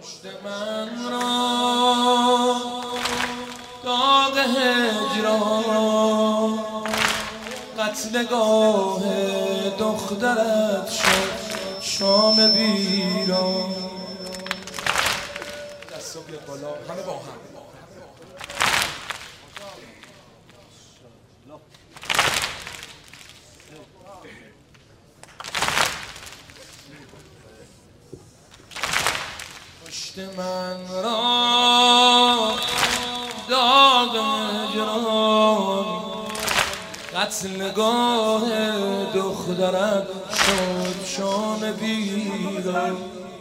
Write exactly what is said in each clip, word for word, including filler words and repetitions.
پشت من را داغ هجران قتلگاه دخترت شد شام ویران. دستا بیا بالا همه با هم. پشت من را داغ هجران قتلگاه دخترت شد شام ویران.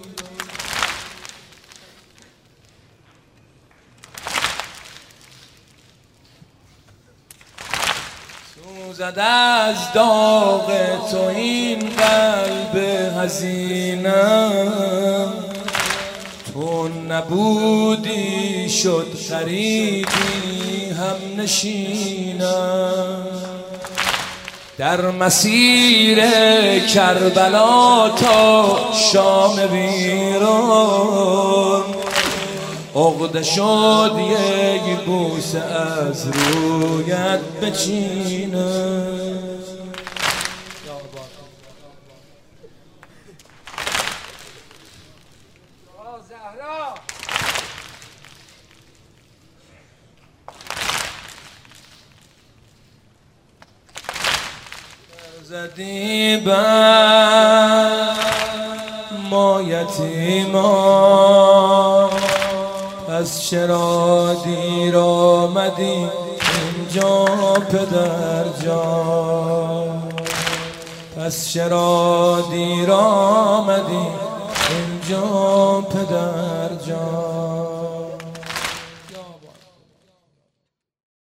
سوزد از داغ تو این قلب حزینم، تو نبودی شد خریدی هم نشینم. در مسیر کربلا تا شام ویران عقده شد یک بوسه از رویت بچینم. زدی بر ما یتیمان، پس چرا دیر آمدی اینجا پدر جان، پس چرا دیر آمدی اینجا پدر جان.